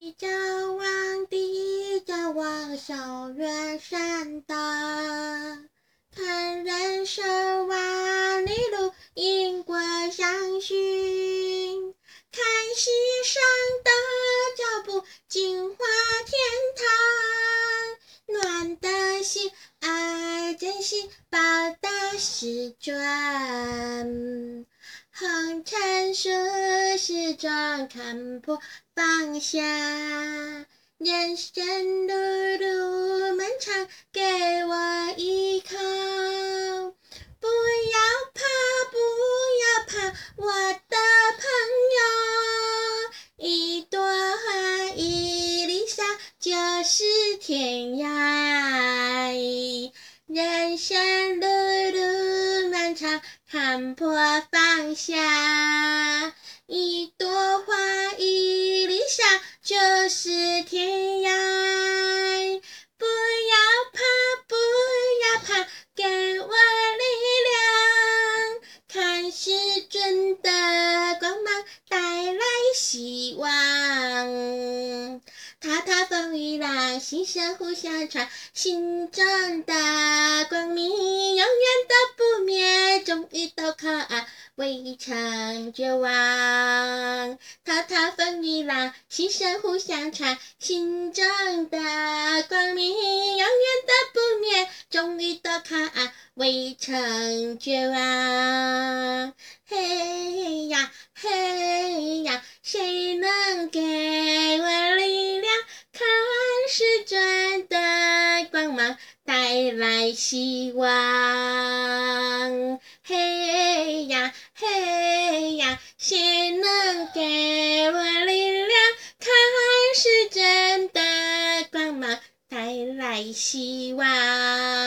眺望地，眺望小远山的，看人生万里路，因果相寻，看溪上的脚步，净化天堂，暖的心，爱真心，报答是准。红尘俗世中看破放下，人生路路漫长，给我依靠。不要怕，不要怕，我的朋友，一朵花，一粒沙，就是天涯。人生路路漫长，看破放下，一朵花，一粒沙，就是天涯。不要怕，不要怕，给我力量，看是准的光芒，带来希望。踏踏风雨浪，心声互相传，心中的光明永远都不灭，终于都可未成绝望。踏踏风雨浪，心声互相传，心中的光明永远都不灭，终于都可未成绝望。嘿呀嘿呀，谁能给我力量？看是准的光芒，带来希望。嘿呀嘿呀，谁能给我力量？看是真的光芒，带来希望。